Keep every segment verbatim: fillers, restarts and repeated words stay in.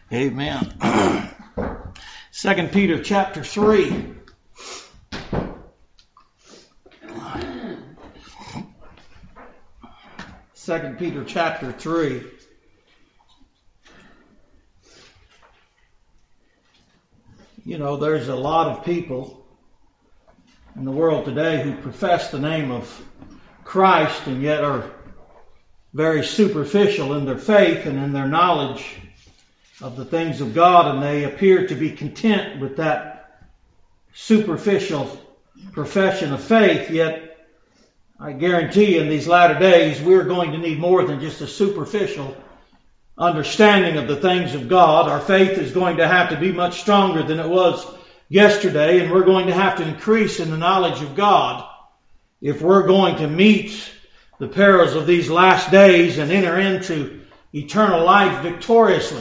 Amen. Second Peter chapter three. Second Peter chapter three. You know, there's a lot of people in the world today who profess the name of Christ and yet are very superficial in their faith and in their knowledge of the things of God, and they appear to be content with that superficial profession of faith. Yet I guarantee you in these latter days we're going to need more than just a superficial understanding of the things of God. Our faith is going to have to be much stronger than it was yesterday, and we're going to have to increase in the knowledge of God if we're going to meet the perils of these last days and enter into eternal life victoriously.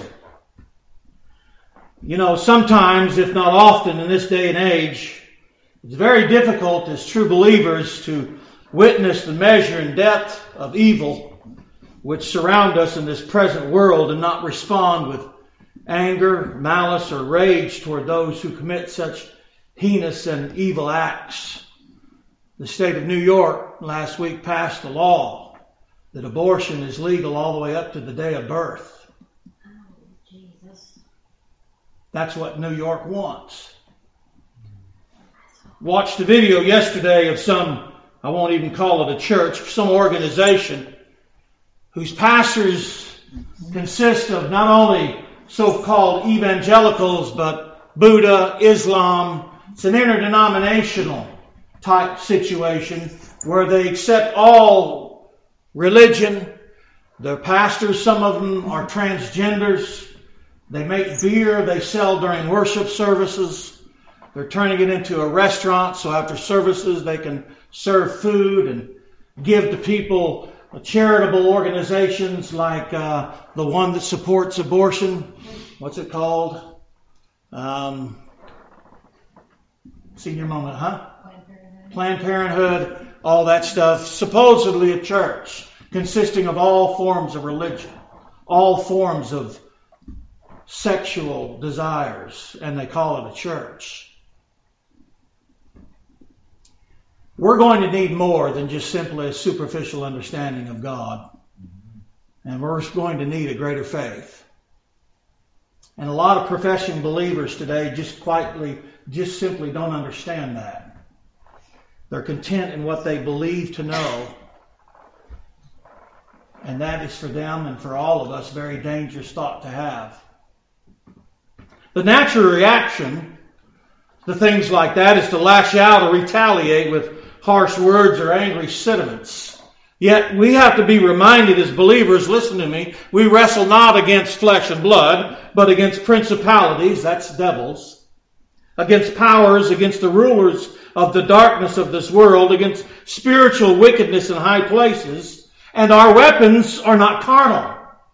You know, sometimes, if not often in this day and age, it's very difficult as true believers to witness the measure and depth of evil which surround us in this present world and not respond with anger, malice, or rage toward those who commit such heinous and evil acts. The state of New York last week passed a law that abortion is legal all the way up to the day of birth. That's what New York wants. Watched a video yesterday of some, I won't even call it a church, some organization whose pastors consist of not only so-called evangelicals, but Buddha, Islam. It's an interdenominational type situation where they accept all religion. Their pastors, some of them are transgenders. They make beer they sell during worship services. They're turning it into a restaurant, so after services they can serve food and give to people charitable organizations like uh, the one that supports abortion. What's it called? Um, senior moment, huh? Planned Parenthood. Planned Parenthood, all that stuff. Supposedly a church consisting of all forms of religion, all forms of sexual desires, and they call it a church. We're going to need more than just simply a superficial understanding of God. And we're going to need a greater faith. And a lot of professing believers today just quietly, just simply don't understand that. They're content in what they believe to know. And that is for them and for all of us a very dangerous thought to have. The natural reaction to things like that is to lash out or retaliate with harsh words or angry sentiments. Yet we have to be reminded as believers, listen to me, we wrestle not against flesh and blood, but against principalities, that's devils, against powers, against the rulers of the darkness of this world, against spiritual wickedness in high places, and our weapons are not carnal,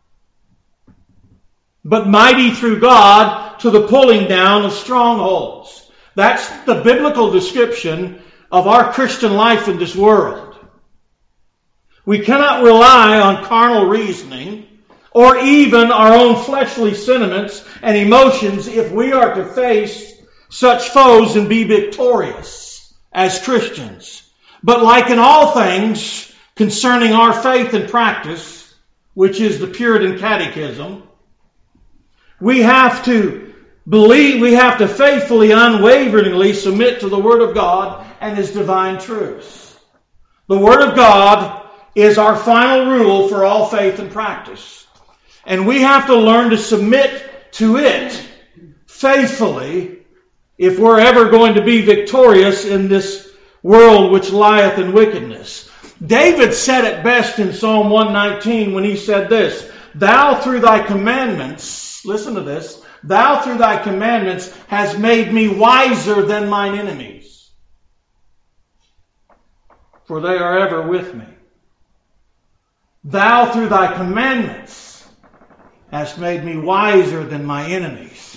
but mighty through God to the pulling down of strongholds. That's the biblical description of our Christian life in this world. We cannot rely on carnal reasoning or even our own fleshly sentiments and emotions if we are to face such foes and be victorious as Christians. But like in all things concerning our faith and practice, which is the Puritan Catechism, we have to believe, we have to faithfully, unwaveringly submit to the Word of God and His divine truths. The Word of God is our final rule for all faith and practice. And we have to learn to submit to it faithfully if we're ever going to be victorious in this world which lieth in wickedness. David said it best in Psalm one nineteen when he said this, "Thou through thy commandments," listen to this, "Thou through thy commandments hast made me wiser than mine enemies, for they are ever with me." Thou through thy commandments hast made me wiser than my enemies,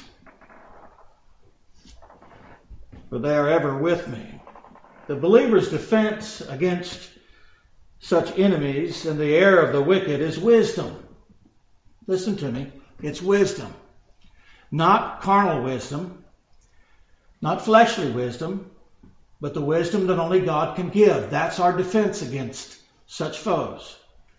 for they are ever with me. The believer's defense against such enemies and the error of the wicked is wisdom. Listen to me. It's wisdom. Not carnal wisdom, not fleshly wisdom, but the wisdom that only God can give. That's our defense against such foes.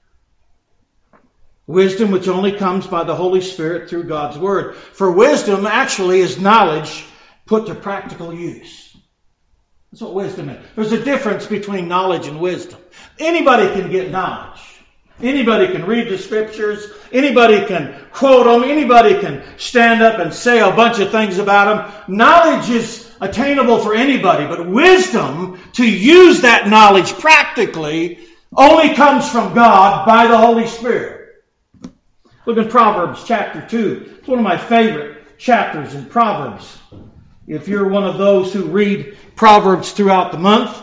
Wisdom which only comes by the Holy Spirit through God's Word. For wisdom actually is knowledge put to practical use. That's what wisdom is. There's a difference between knowledge and wisdom. Anybody can get knowledge. Anybody can read the Scriptures. Anybody can quote them. Anybody can stand up and say a bunch of things about them. Knowledge is attainable for anybody, but wisdom to use that knowledge practically only comes from God by the Holy Spirit. Look in Proverbs chapter two. It's one of my favorite chapters in Proverbs. If you're one of those who read Proverbs throughout the month,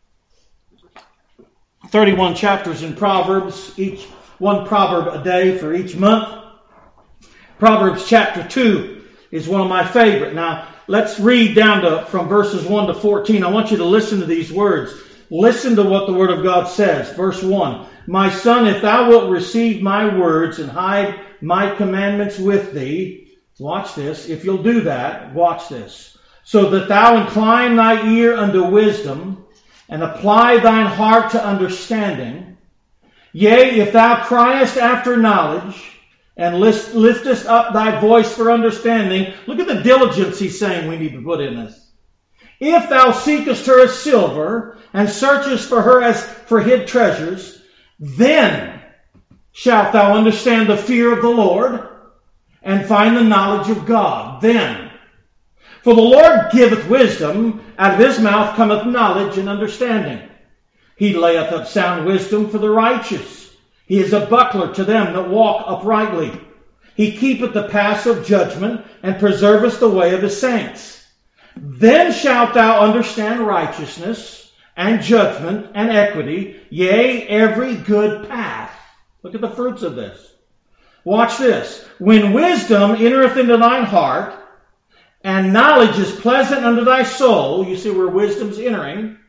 thirty-one chapters in Proverbs, each one proverb a day for each month. Proverbs chapter two is one of my favorite. Now, let's read down to from verses one to fourteen. I want you to listen to these words. Listen to what the Word of God says. Verse one, my son, if thou wilt receive my words and hide my commandments with thee, watch this, if you'll do that, watch this, so that thou incline thy ear unto wisdom, and apply thine heart to understanding. Yea, if thou criest after knowledge, and lift, liftest up thy voice for understanding. Look at the diligence he's saying we need to put in this. If thou seekest her as silver, and searchest for her as for hid treasures, then shalt thou understand the fear of the Lord, and find the knowledge of God. Then. For the Lord giveth wisdom, out of his mouth cometh knowledge and understanding. He layeth up sound wisdom for the righteous. He is a buckler to them that walk uprightly. He keepeth the paths of judgment, and preserveth the way of the saints. Then shalt thou understand righteousness, and judgment, and equity, yea, every good path. Look at the fruits of this. Watch this. When wisdom entereth into thine heart, and knowledge is pleasant unto thy soul, you see where wisdom's entering,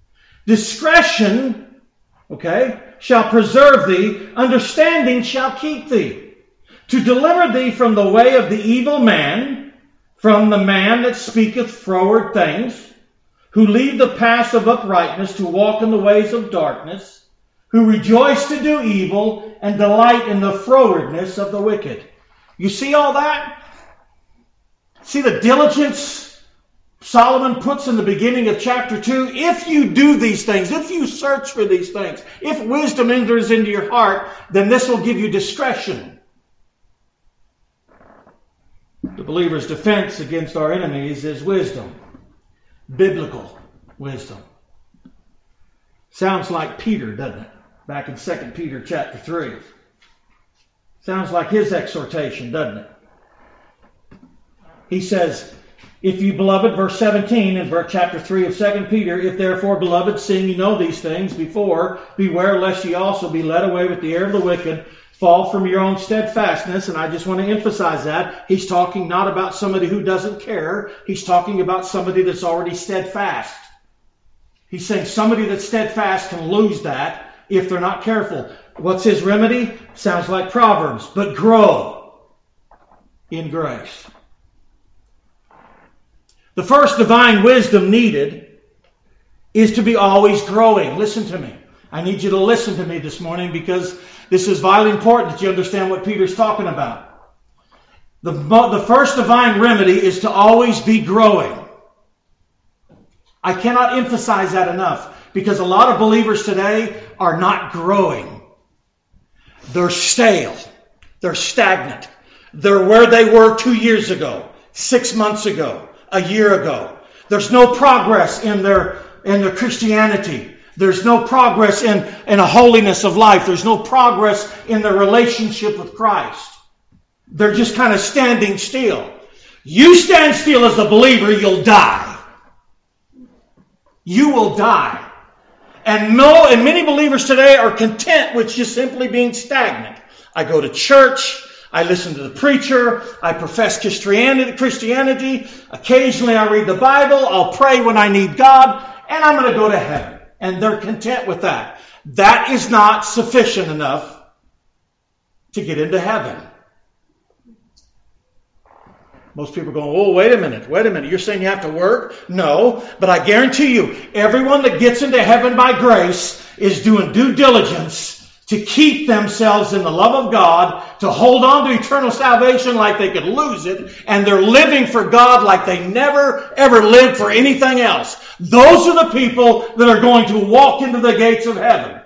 discretion, okay, shall preserve thee, understanding shall keep thee, to deliver thee from the way of the evil man, from the man that speaketh froward things, who leave the paths of uprightness to walk in the ways of darkness, who rejoice to do evil and delight in the frowardness of the wicked. You see all that? See the diligence Solomon puts in the beginning of chapter two? If you do these things, if you search for these things, if wisdom enters into your heart, then this will give you discretion. The believer's defense against our enemies is wisdom. Biblical wisdom. Sounds like Peter, doesn't it? Back in Second Peter chapter three. Sounds like his exhortation, doesn't it? He says, if you, beloved, verse seventeen in chapter three of Second Peter, if therefore, beloved, seeing you know these things before, beware lest ye also be led away with the error of the wicked, fall from your own steadfastness. And I just want to emphasize that. He's talking not about somebody who doesn't care. He's talking about somebody that's already steadfast. He's saying somebody that's steadfast can lose that if they're not careful. What's his remedy? Sounds like Proverbs. But grow in grace. The first divine wisdom needed is to be always growing. Listen to me. I need you to listen to me this morning because this is vitally important that you understand what Peter's talking about. The, the first divine remedy is to always be growing. I cannot emphasize that enough because a lot of believers today are not growing. They're stale. They're stagnant. They're where they were two years ago, six months ago, a year ago. There's no progress in their, in their Christianity. There's no progress in, in a holiness of life. There's no progress in their relationship with Christ. They're just kind of standing still. You stand still as a believer, you'll die. You will die. And no, and many believers today are content with just simply being stagnant. I go to church. I listen to the preacher. I profess Christianity. Christianity. Occasionally I read the Bible. I'll pray when I need God. And I'm going to go to heaven. And they're content with that. That is not sufficient enough to get into heaven. Most people are going, oh, wait a minute, wait a minute. You're saying you have to work? No, but I guarantee you, everyone that gets into heaven by grace is doing due diligence to keep themselves in the love of God, to hold on to eternal salvation like they could lose it, and they're living for God like they never, ever lived for anything else. Those are the people that are going to walk into the gates of heaven.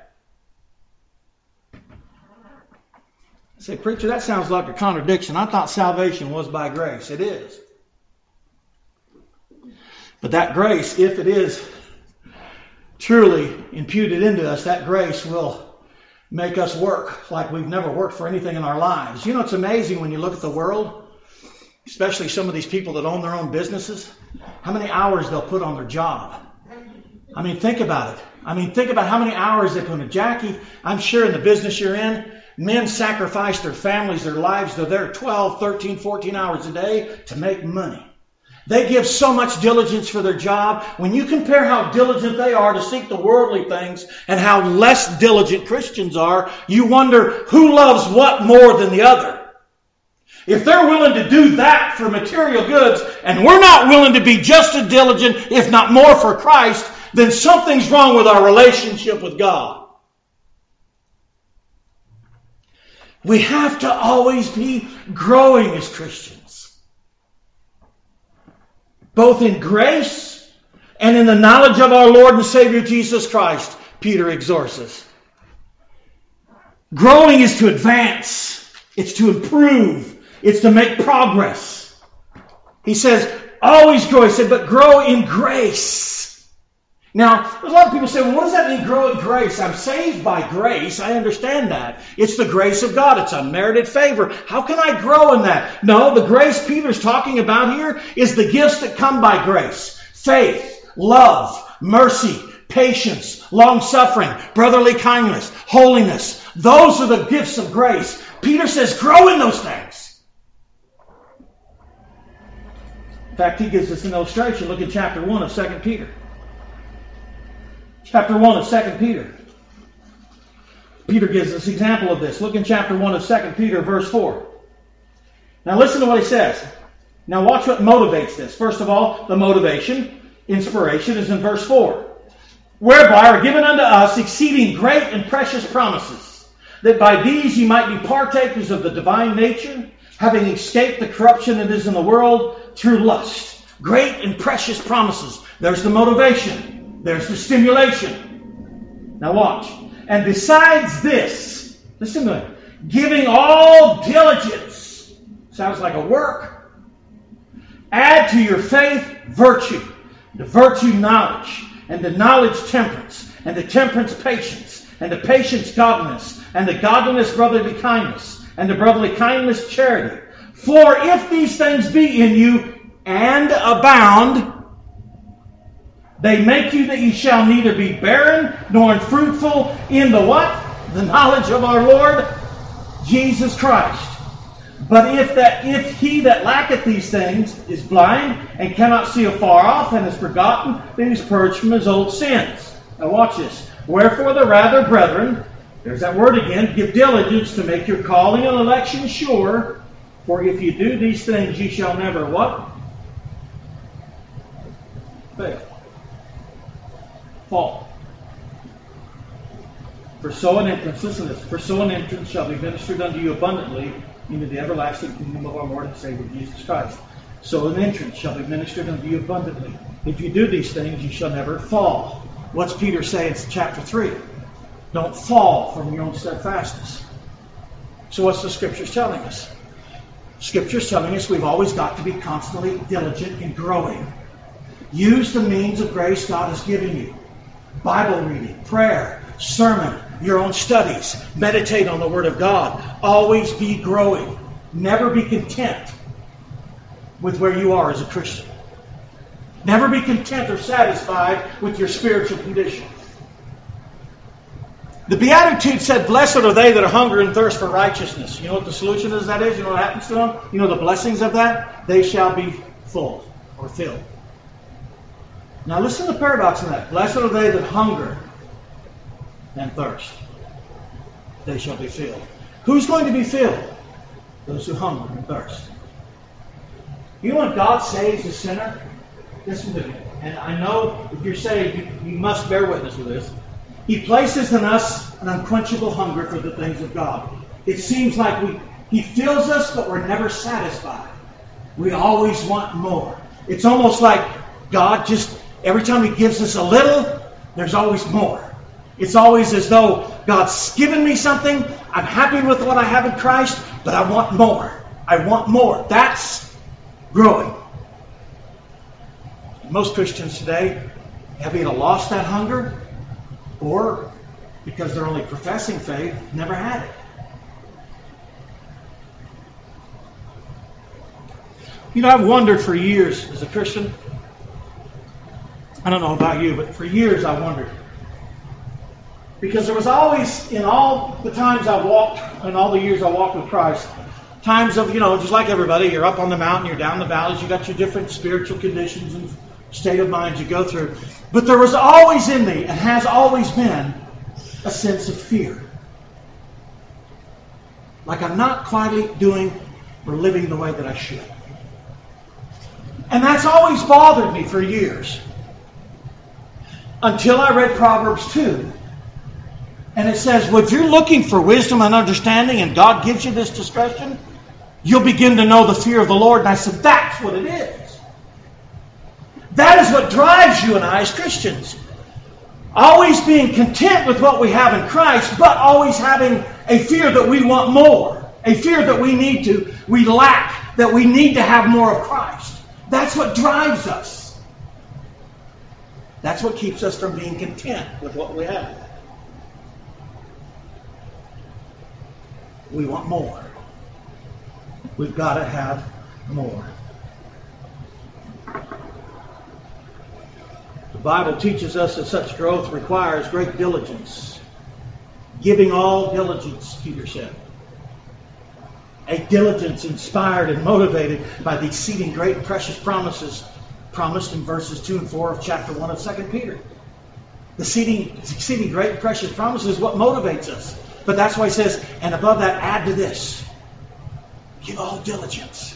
I say, preacher, that sounds like a contradiction. I thought salvation was by grace. It is. But that grace, if it is truly imputed into us, that grace will make us work like we've never worked for anything in our lives. You know, it's amazing when you look at the world, especially some of these people that own their own businesses, how many hours they'll put on their job. I mean, think about it. I mean, think about how many hours they put in. Jackie, I'm sure in the business you're in, men sacrifice their families, their lives. They're there twelve, thirteen, fourteen hours a day to make money. They give so much diligence for their job. When you compare how diligent they are to seek the worldly things and how less diligent Christians are, you wonder who loves what more than the other. If they're willing to do that for material goods and we're not willing to be just as diligent, if not more, for Christ, then something's wrong with our relationship with God. We have to always be growing as Christians, both in grace and in the knowledge of our Lord and Savior Jesus Christ, Peter exhorts us. Growing is to advance. It's to improve. It's to make progress. He says, always grow. He said, but grow in grace. Now, a lot of people say, well, what does that mean, grow in grace? I'm saved by grace. I understand that. It's the grace of God. It's unmerited favor. How can I grow in that? No, the grace Peter's talking about here is the gifts that come by grace. Faith, love, mercy, patience, long-suffering, brotherly kindness, holiness. Those are the gifts of grace. Peter says, grow in those things. In fact, he gives us an illustration. Look at chapter one of Second Peter. Chapter one of Second Peter. Peter gives us an example of this. Look in chapter one of Second Peter, verse four. Now listen to what he says. Now watch what motivates this. First of all, the motivation, inspiration, is in verse four. Whereby are given unto us exceeding great and precious promises, that by these ye might be partakers of the divine nature, having escaped the corruption that is in the world through lust. Great and precious promises. There's the motivation. There's the stimulation. Now watch. And besides this, listen to it, giving all diligence. Sounds like a work. Add to your faith virtue. The virtue knowledge. And the knowledge temperance. And the temperance patience. And the patience godliness. And the godliness brotherly kindness. And the brotherly kindness charity. For if these things be in you and abound, they make you that ye shall neither be barren nor unfruitful in the what? The knowledge of our Lord Jesus Christ. But if that if he that lacketh these things is blind and cannot see afar off and is forgotten that he is purged from his old sins. Now watch this. Wherefore the rather, brethren, there's that word again, give diligence to make your calling and election sure. For if you do these things, ye shall never what? Fail. Fall. For so an entrance, listen to this, for so an entrance shall be ministered unto you abundantly into the everlasting kingdom of our Lord and Savior Jesus Christ. So an entrance shall be ministered unto you abundantly. If you do these things, you shall never fall. What's Peter saying in chapter three? Don't fall from your own steadfastness. So what's the Scriptures telling us? Scripture's telling us we've always got to be constantly diligent in growing. Use the means of grace God has given you. Bible reading, prayer, sermon, your own studies. Meditate on the Word of God. Always be growing. Never be content with where you are as a Christian. Never be content or satisfied with your spiritual condition. The Beatitude said, blessed are they that are hunger and thirst for righteousness. You know what the solution is that is? You know what happens to them? You know the blessings of that? They shall be full or filled. Now listen to the paradox in that. Blessed are they that hunger and thirst. They shall be filled. Who's going to be filled? Those who hunger and thirst. You know when God saves a sinner? Listen to me. And I know if you're saved, you, you must bear witness with this. He places in us an unquenchable hunger for the things of God. It seems like we He fills us, but we're never satisfied. We always want more. It's almost like God just, every time He gives us a little, there's always more. It's always as though God's given me something, I'm happy with what I have in Christ, but I want more. I want more. That's growing. Most Christians today have either lost that hunger or, because they're only professing faith, never had it. You know, I've wondered for years as a Christian. I don't know about you, but for years I wondered. Because there was always, in all the times I walked, in all the years I walked with Christ, times of, you know, just like everybody, you're up on the mountain, you're down the valleys, you got your different spiritual conditions and state of mind you go through. But there was always in me, and has always been, a sense of fear. Like I'm not quite doing or living the way that I should. And that's always bothered me for years. Until I read Proverbs two. And it says, well, if you're looking for wisdom and understanding and God gives you this discretion, you'll begin to know the fear of the Lord. And I said, that's what it is. That is what drives you and I as Christians. Always being content with what we have in Christ, but always having a fear that we want more. A fear that we need to, we lack, that we need to have more of Christ. That's what drives us. That's what keeps us from being content with what we have. We want more. We've got to have more. The Bible teaches us that such growth requires great diligence. Giving all diligence, Peter said. A diligence inspired and motivated by the exceeding great and precious promises promised in verses two and four of chapter one of Second Peter. The exceeding, exceeding great and precious promises is what motivates us. But that's why he says, and above that, add to this. Give all diligence.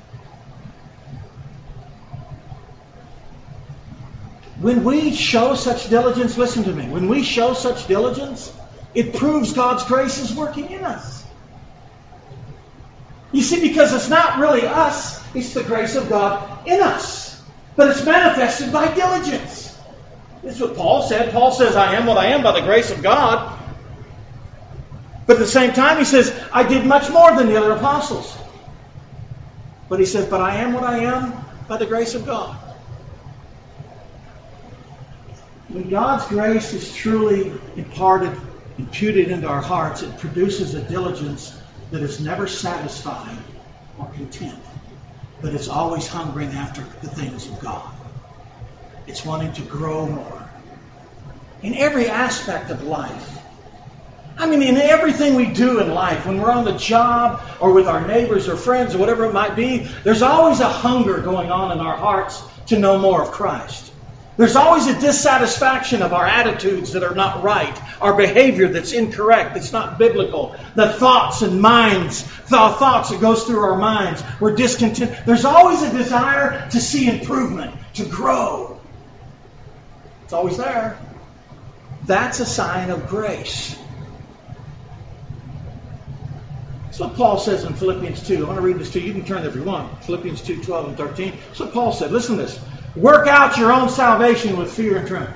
When we show such diligence, listen to me, when we show such diligence, it proves God's grace is working in us. You see, because it's not really us, it's the grace of God in us. But it's manifested by diligence. That's what Paul said. Paul says, I am what I am by the grace of God. But at the same time, he says, I did much more than the other apostles. But he says, but I am what I am by the grace of God. When God's grace is truly imparted, imputed into our hearts, it produces a diligence that is never satisfied or content, but it's always hungering after the things of God. It's wanting to grow more. In every aspect of life. I mean, in everything we do in life, when we're on the job or with our neighbors or friends or whatever it might be, there's always a hunger going on in our hearts to know more of Christ. There's always a dissatisfaction of our attitudes that are not right, our behavior that's incorrect, that's not biblical, the thoughts and minds, the thoughts that goes through our minds. We're discontent. There's always a desire to see improvement, to grow. It's always there. That's a sign of grace. That's what Paul says in Philippians two. I want to read this to you. You can turn there if you want. Philippians two, twelve and thirteen. That's what Paul said. Listen to this. Work out your own salvation with fear and trembling.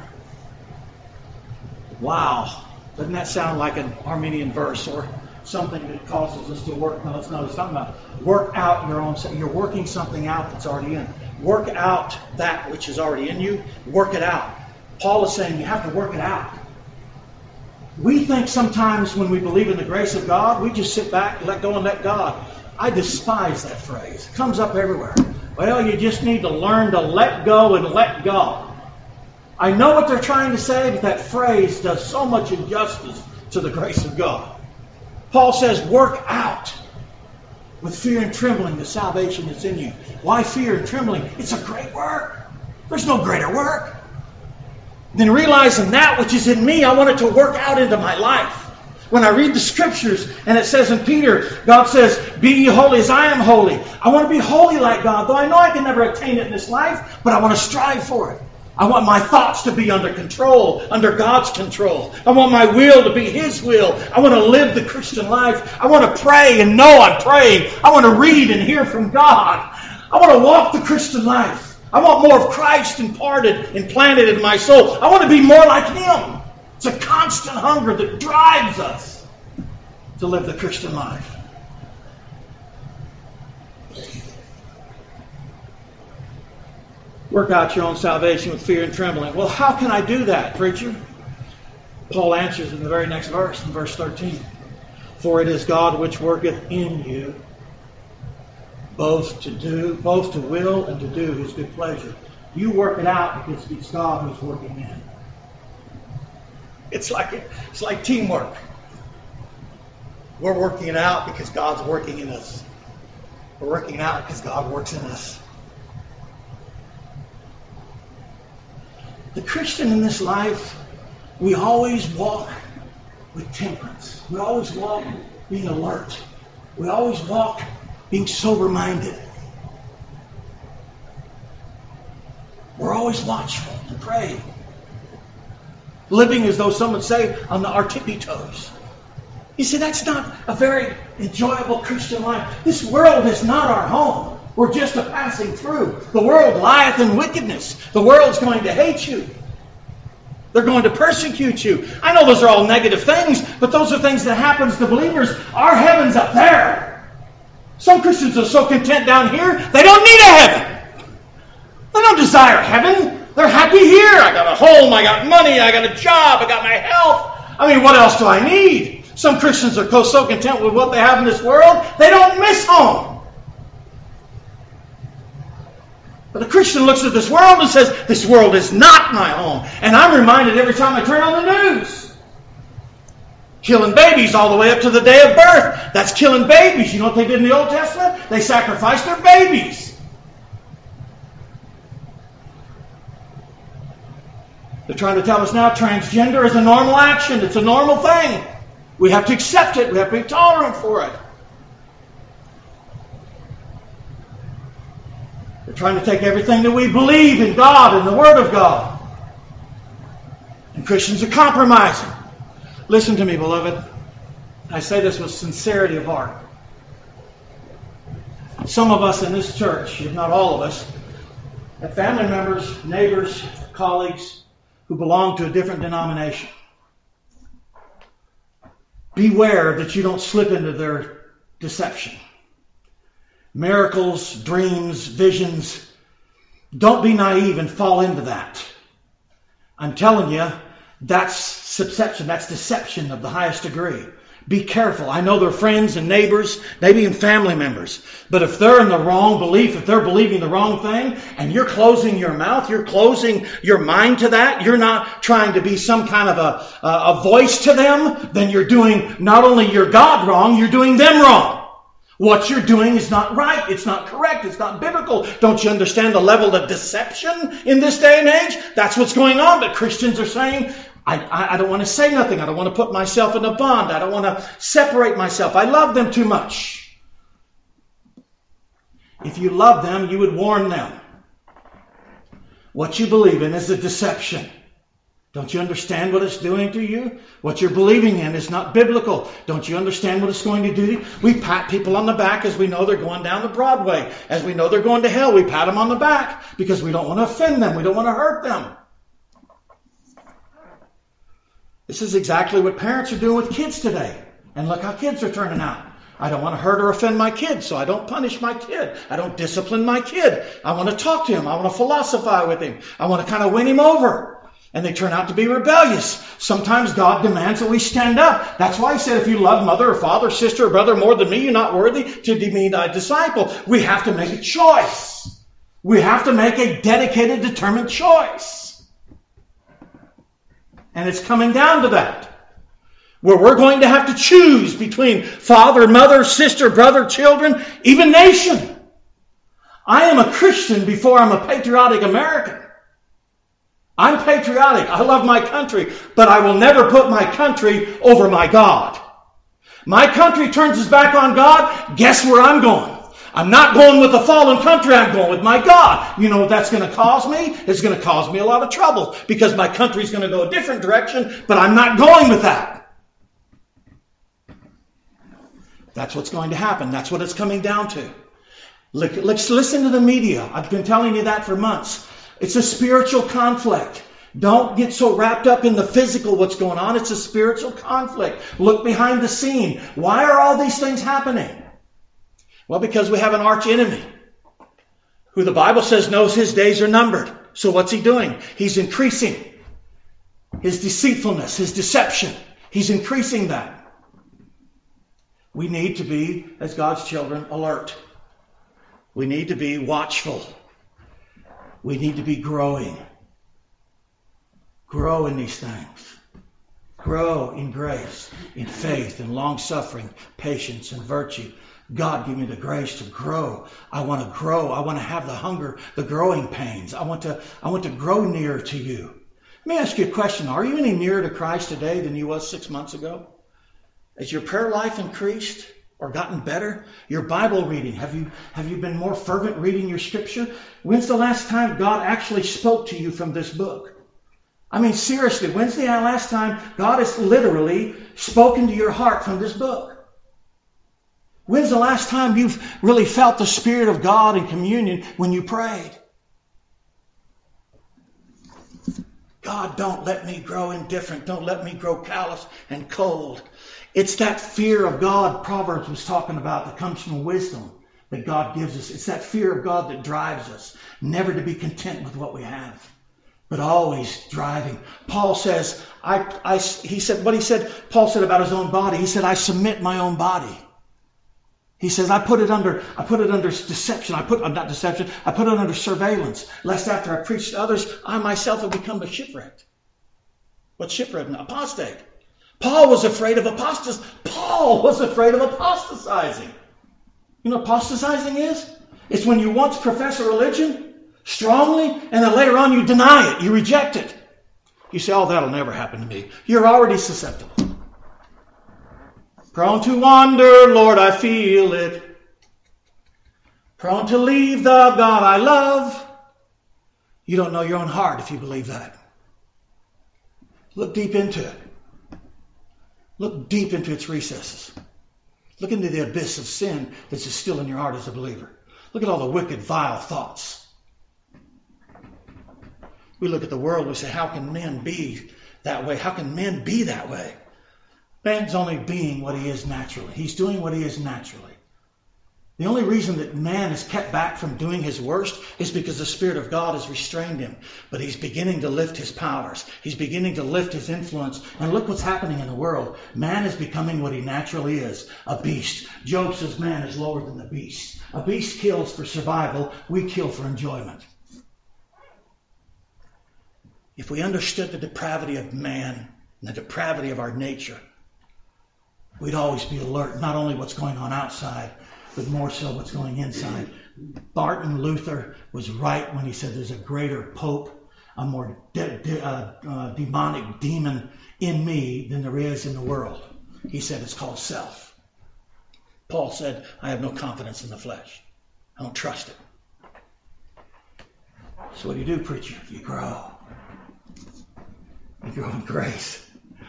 Wow. Doesn't that sound like an Armenian verse or something that causes us to work? No, that's not what it's talking about. Work out your own. You're working something out that's already in. Work out that which is already in you. Work it out. Paul is saying you have to work it out. We think sometimes when we believe in the grace of God, we just sit back, let go and let God. I despise that phrase. It comes up everywhere. Well, you just need to learn to let go and let God. I know what they're trying to say, but that phrase does so much injustice to the grace of God. Paul says, work out with fear and trembling the salvation that's in you. Why fear and trembling? It's a great work. There's no greater work. Then realizing that which is in me, I want it to work out into my life. When I read the scriptures and it says in Peter, God says, be ye holy as I am holy. I want to be holy like God, though I know I can never attain it in this life, but I want to strive for it. I want my thoughts to be under control, under God's control. I want my will to be His will. I want to live the Christian life. I want to pray and know I'm praying. I want to read and hear from God. I want to walk the Christian life. I want more of Christ imparted, implanted in my soul. I want to be more like Him. It's a constant hunger that drives us to live the Christian life. Work out your own salvation with fear and trembling. Well, how can I do that, preacher? Paul answers in the very next verse, in verse thirteen. For it is God which worketh in you, both to do, both to will and to do His good pleasure. You work it out because it's God who's working in. It's like it's like teamwork. We're working it out because God's working in us. We're working it out because God works in us. The Christian in this life, we always walk with temperance. We always walk being alert. We always walk being sober-minded. We're always watchful and praying. Living as though some would say on the, our tippy toes. You see, that's not a very enjoyable Christian life. This world is not our home. We're just a passing through. The world lieth in wickedness. The world's going to hate you. They're going to persecute you. I know those are all negative things, but those are things that happen to believers. Our heaven's up there. Some Christians are so content down here, they don't need a heaven. They don't desire heaven. They're happy here. I got a home, I got money, I got a job, I got my health. I mean, what else do I need? Some Christians are so content with what they have in this world, they don't miss home. But the Christian looks at this world and says, this world is not my home. And I'm reminded every time I turn on the news. Killing babies all the way up to the day of birth. That's killing babies. You know what they did in the Old Testament? They sacrificed their babies. They're trying to tell us now transgender is a normal action. It's a normal thing. We have to accept it. We have to be tolerant for it. They're trying to take everything that we believe in God and the Word of God. And Christians are compromising. Listen to me, beloved. I say this with sincerity of heart. Some of us in this church, if not all of us, have family members, neighbors, colleagues who belong to a different denomination. Beware that you don't slip into their deception. Miracles, dreams, visions. Don't be naive and fall into that. I'm telling you, that's deception. That's deception of the highest degree. Be careful. I know they're friends and neighbors, maybe even family members. But if they're in the wrong belief, if they're believing the wrong thing, and you're closing your mouth, you're closing your mind to that, you're not trying to be some kind of a, a, a voice to them, then you're doing not only your God wrong, you're doing them wrong. What you're doing is not right. It's not correct. It's not biblical. Don't you understand the level of deception in this day and age? That's what's going on. But Christians are saying, I, I, I don't want to say nothing. I don't want to put myself in a bond. I don't want to separate myself. I love them too much. If you love them, you would warn them. What you believe in is a deception. Don't you understand what it's doing to you? What you're believing in is not biblical. Don't you understand what it's going to do to you? We pat people on the back as we know they're going down to Broadway. As we know they're going to hell, we pat them on the back because we don't want to offend them. We don't want to hurt them. This is exactly what parents are doing with kids today. And look how kids are turning out. I don't want to hurt or offend my kid, so I don't punish my kid. I don't discipline my kid. I want to talk to him. I want to philosophize with him. I want to kind of win him over. And they turn out to be rebellious. Sometimes God demands that we stand up. That's why He said, if you love mother or father, sister or brother more than me, you're not worthy to be my disciple. We have to make a choice. We have to make a dedicated, determined choice. And it's coming down to that. Where we're going to have to choose between father, mother, sister, brother, children, even nation. I am a Christian before I'm a patriotic American. I'm patriotic. I love my country, but I will never put my country over my God. My country turns its back on God. Guess where I'm going? I'm not going with a fallen country. I'm going with my God. You know what that's going to cause me? It's going to cause me a lot of trouble because my country's going to go a different direction, but I'm not going with that. That's what's going to happen. That's what it's coming down to. Let's listen to the media. I've been telling you that for months. It's a spiritual conflict. Don't get so wrapped up in the physical what's going on. It's a spiritual conflict. Look behind the scene. Why are all these things happening? Well, because we have an arch enemy who the Bible says knows his days are numbered. So what's he doing? He's increasing his deceitfulness, his deception. He's increasing that. We need to be, as God's children, alert. We need to be watchful. We need to be growing. Grow in these things. Grow in grace, in faith, in long-suffering, patience, and virtue. God, give me the grace to grow. I want to grow. I want to have the hunger, the growing pains. I want to, I want to grow nearer to you. Let me ask you a question. Are you any nearer to Christ today than you was six months ago? Has your prayer life increased or gotten better? Your Bible reading, have you, have you been more fervent reading your scripture? When's the last time God actually spoke to you from this book? I mean, seriously, when's the last time God has literally spoken to your heart from this book? When's the last time you've really felt the Spirit of God in communion when you prayed? God, don't let me grow indifferent. Don't let me grow callous and cold. It's that fear of God Proverbs was talking about that comes from wisdom that God gives us. It's that fear of God that drives us never to be content with what we have, but always driving. Paul says, I, I, he said, what he said, Paul said about his own body. He said, I submit my own body. He says, I put it under, I put it under deception. I put, not deception, I put it under surveillance, lest after I preach to others, I myself have become a shipwrecked. What's shipwrecked? Apostate. Paul was afraid of apostas. Paul was afraid of apostatizing. You know what apostatizing is? It's when you once profess a religion strongly, and then later on you deny it, you reject it. You say, oh, that'll never happen to me. You're already susceptible. Prone to wander, Lord, I feel it. Prone to leave the God I love. You don't know your own heart if you believe that. Look deep into it. Look deep into its recesses. Look into the abyss of sin that's still in your heart as a believer. Look at all the wicked, vile thoughts. We look at the world and we say, how can men be that way? How can men be that way? Man's only being what he is naturally. He's doing what he is naturally. The only reason that man is kept back from doing his worst is because the Spirit of God has restrained him. But he's beginning to lift his powers. He's beginning to lift his influence. And look what's happening in the world. Man is becoming what he naturally is, a beast. Job says man is lower than the beast. A beast kills for survival. We kill for enjoyment. If we understood the depravity of man and the depravity of our nature, we'd always be alert, not only what's going on outside, but more so what's going inside. Martin Luther was right when he said there's a greater pope, a more de- de- uh, uh, demonic demon in me than there is in the world. He said it's called self. Paul said, I have no confidence in the flesh. I don't trust it. So what do you do, preacher? You grow. You grow in grace.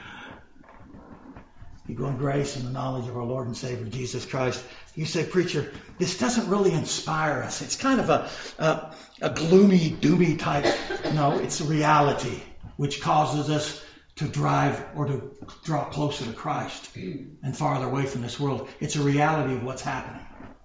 You grow in grace and the knowledge of our Lord and Savior, Jesus Christ. You say, preacher, this doesn't really inspire us. It's kind of a, a, a gloomy, doomy type. No, it's a reality which causes us to drive or to draw closer to Christ and farther away from this world. It's a reality of what's happening.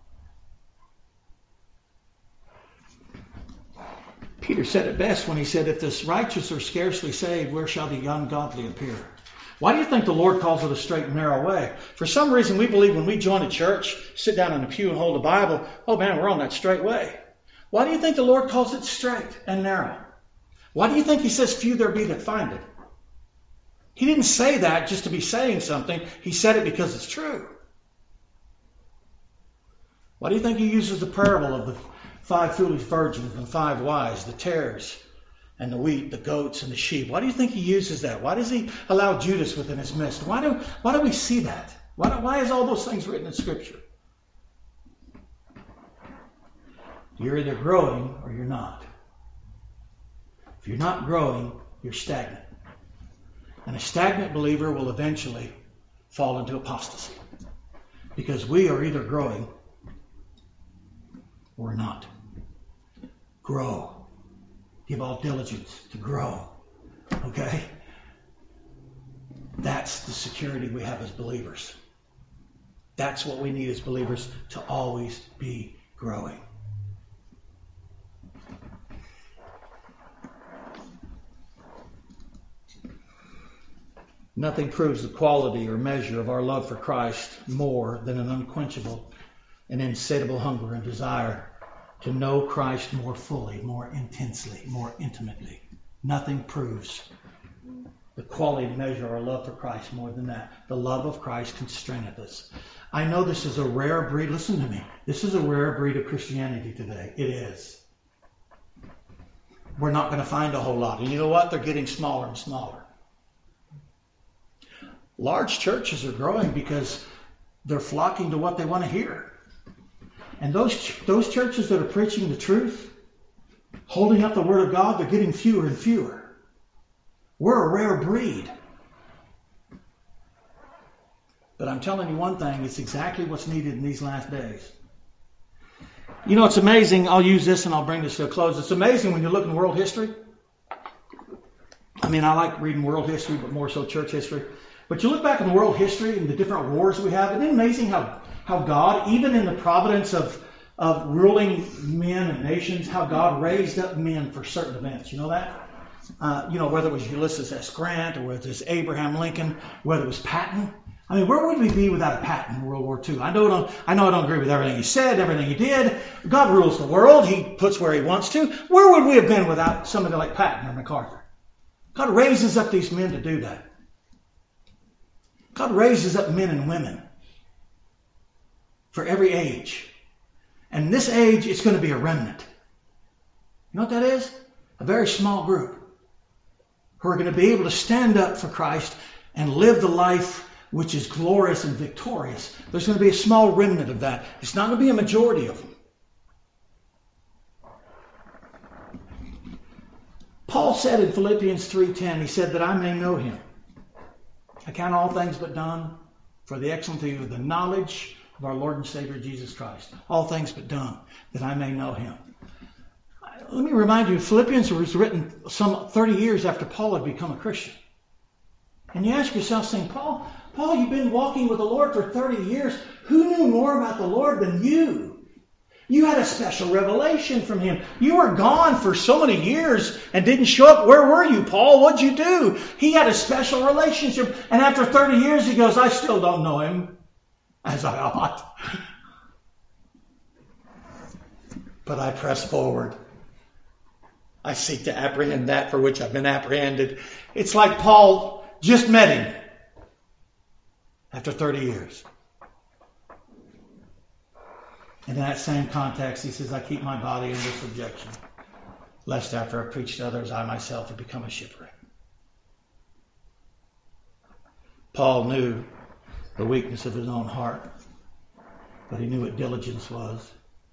Peter said it best when he said, if the righteous are scarcely saved, where shall the ungodly appear? Why do you think the Lord calls it a straight and narrow way? For some reason, we believe when we join a church, sit down in a pew and hold a Bible, oh man, we're on that straight way. Why do you think the Lord calls it straight and narrow? Why do you think he says, few there be that find it? He didn't say that just to be saying something. He said it because it's true. Why do you think he uses the parable of the five foolish virgins and five wise, the tares and the wheat, the goats, and the sheep. Why do you think he uses that? Why does he allow Judas within his midst? Why do, why do we see that? Why, do, why is all those things written in Scripture? You're either growing or you're not. If you're not growing, you're stagnant. And a stagnant believer will eventually fall into apostasy. Because we are either growing or not. Grow. Give all diligence to grow. Okay? That's the security we have as believers. That's what we need as believers, to always be growing. Nothing proves the quality or measure of our love for Christ more than an unquenchable and insatiable hunger and desire to know Christ more fully, more intensely, more intimately. Nothing proves the quality and measure of our love for Christ more than that. The love of Christ constraineth us. I know this is a rare breed. Listen to me. This is a rare breed of Christianity today. It is. We're not going to find a whole lot. And you know what? They're getting smaller and smaller. Large churches are growing because they're flocking to what they want to hear. And those, those churches that are preaching the truth, holding up the Word of God, they're getting fewer and fewer. We're a rare breed. But I'm telling you one thing, it's exactly what's needed in these last days. You know, it's amazing. I'll use this and I'll bring this to a close. It's amazing when you look in world history. I mean, I like reading world history, but more so church history. But you look back in world history and the different wars we have, isn't it amazing how, how God, even in the providence of, of ruling men and nations, how God raised up men for certain events. You know that? Uh, you know, whether it was Ulysses S. Grant or whether it was Abraham Lincoln, whether it was Patton. I mean, where would we be without a Patton in World War Two? I know, don't, I know I don't agree with everything he said, everything he did. God rules the world. He puts where he wants to. Where would we have been without somebody like Patton or MacArthur? God raises up these men to do that. God raises up men and women for every age. And in this age, it's going to be a remnant. You know what that is? A very small group who are going to be able to stand up for Christ and live the life which is glorious and victorious. There's going to be a small remnant of that. It's not going to be a majority of them. Paul said in Philippians three ten, he said that I may know him. I count all things but done for the excellency of the knowledge of our Lord and Savior Jesus Christ. All things but done, that I may know him. Let me remind you, Philippians was written some thirty years after Paul had become a Christian. And you ask yourself, saying, Paul, Paul, you've been walking with the Lord for thirty years. Who knew more about the Lord than you? You had a special revelation from him. You were gone for so many years and didn't show up. Where were you, Paul? What'd you do? He had a special relationship. And after thirty years, he goes, I still don't know him as I ought. But I press forward. I seek to apprehend that for which I've been apprehended. It's like Paul just met him after thirty years. And in that same context, he says, I keep my body under subjection, lest after I preach to others, I myself have become a shipwreck. Paul knew the weakness of his own heart, but he knew what diligence was.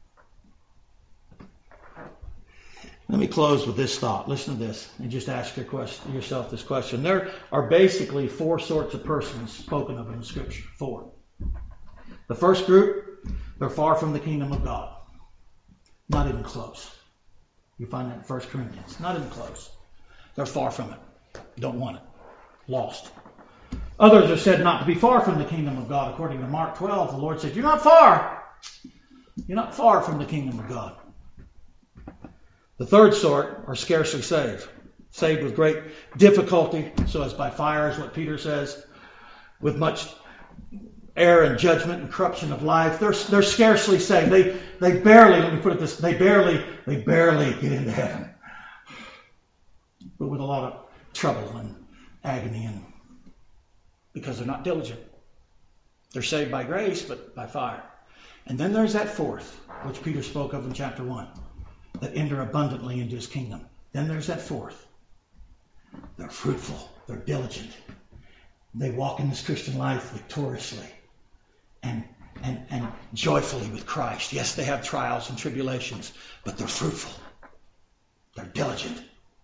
Let me close with this thought. Listen to this and just ask your question, yourself this question. There are basically four sorts of persons spoken of in the Scripture. Four. The first group, they're far from the kingdom of God. Not even close. You find that in First Corinthians. Not even close. They're far from it. Don't want it. Lost. Others are said not to be far from the kingdom of God. According to Mark twelve, the Lord said, you're not far. You're not far from the kingdom of God. The third sort are scarcely saved. Saved with great difficulty, so as by fire is what Peter says, with much error and judgment and corruption of life. They're, they're scarcely saved. They, they barely, let me put it this, they barely, they barely get into heaven. But with a lot of trouble and agony, and because they're not diligent. They're saved by grace, but by fire. And then there's that fourth, which Peter spoke of in chapter one, that enter abundantly into his kingdom. Then there's that fourth. They're fruitful. They're diligent. They walk in this Christian life victoriously and, and, and joyfully with Christ. Yes, they have trials and tribulations, but they're fruitful. They're diligent.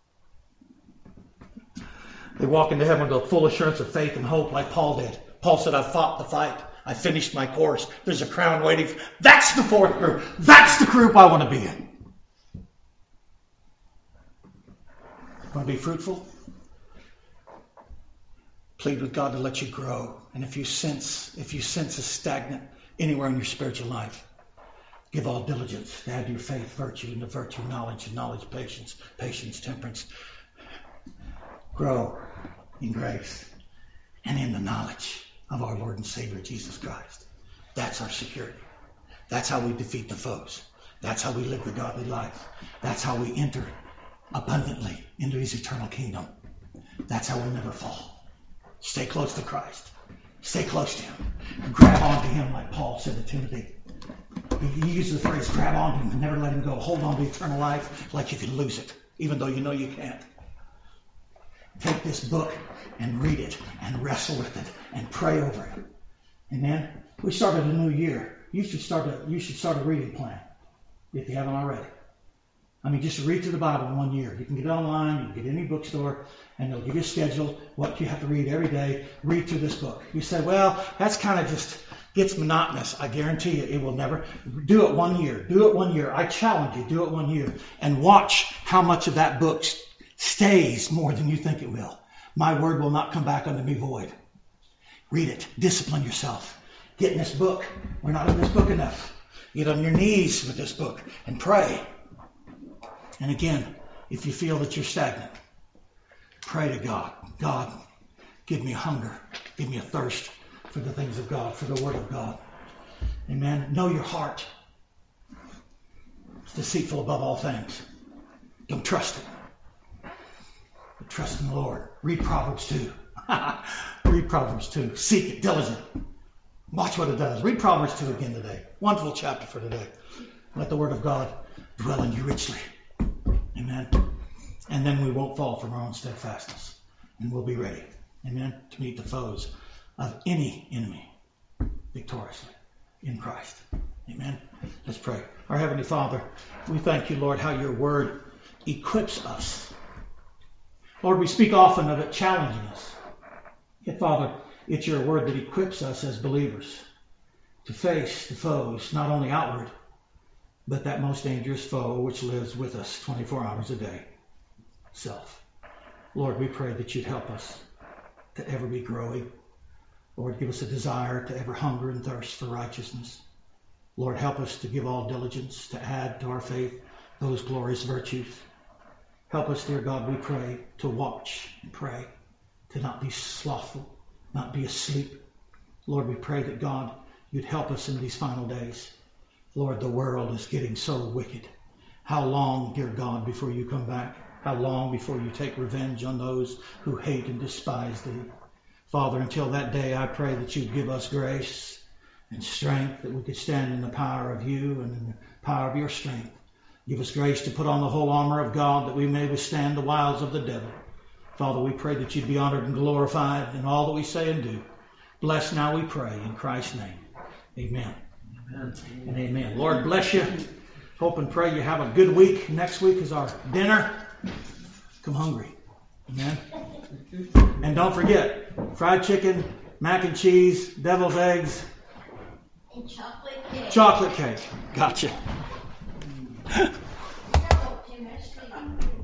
They walk into heaven with a full assurance of faith and hope like Paul did. Paul said, I've fought the fight. I finished my course. There's a crown waiting. For... That's the fourth group. That's the group I want to be in. Want to be fruitful? Plead with God to let you grow. And if you sense, if you sense a stagnant anywhere in your spiritual life, give all diligence to add to your faith virtue, and to virtue knowledge, and knowledge patience, patience temperance. Grow in grace and in the knowledge of our Lord and Savior Jesus Christ. That's our security. That's how we defeat the foes. That's how we live the godly life. That's how we enter abundantly into His eternal kingdom. That's how we'll never fall. Stay close to Christ. Stay close to Him. Grab onto Him like Paul said to Timothy. He uses the phrase, grab onto Him and never let Him go. Hold on to eternal life like you can lose it, even though you know you can't. Take this book and read it and wrestle with it and pray over it. Amen. We started a new year. You should start a you should start a reading plan if you haven't already. I mean, just read through the Bible in one year. You can get it online, you can get it in any bookstore, and they'll give you a schedule, what you have to read every day. Read through this book. You say, well, that's kind of just gets monotonous. I guarantee you it will never. Do it one year. Do it one year. I challenge you, do it one year. And watch how much of that book stays more than you think it will. My word will not come back unto me void. Read it. Discipline yourself. Get in this book. We're not in this book enough. Get on your knees with this book and pray. And again, if you feel that you're stagnant, pray to God. God, give me a hunger. Give me a thirst for the things of God, for the Word of God. Amen. Know your heart. It's deceitful above all things. Don't trust it. But trust in the Lord. Read Proverbs two. Read Proverbs two. Seek it diligently. Watch what it does. Read Proverbs two again today. Wonderful chapter for today. Let the Word of God dwell in you richly. Amen. And then we won't fall from our own steadfastness. And we'll be ready. Amen. To meet the foes of any enemy victoriously in Christ. Amen. Let's pray. Our Heavenly Father, we thank you, Lord, how your word equips us. Lord, we speak often of it challenging us. Yet, Father, it's your word that equips us as believers to face the foes, not only outward, but that most dangerous foe which lives with us twenty-four hours a day, self. Lord, we pray that you'd help us to ever be growing. Lord, give us a desire to ever hunger and thirst for righteousness. Lord, help us to give all diligence to add to our faith those glorious virtues. Help us, dear God, we pray, to watch and pray, to not be slothful, not be asleep. Lord, we pray that, God, you'd help us in these final days. Lord, the world is getting so wicked. How long, dear God, before you come back? How long before you take revenge on those who hate and despise thee? Father, until that day, I pray that you'd give us grace and strength, that we could stand in the power of you and in the power of your strength. Give us grace to put on the whole armor of God, that we may withstand the wiles of the devil. Father, we pray that you'd be honored and glorified in all that we say and do. Bless now, we pray, in Christ's name. Amen. Amen. And amen. Lord bless you. Hope and pray you have a good week. Next week is our dinner. Come hungry. Amen. And don't forget, fried chicken, mac and cheese, deviled eggs, and chocolate cake. Chocolate cake. Gotcha.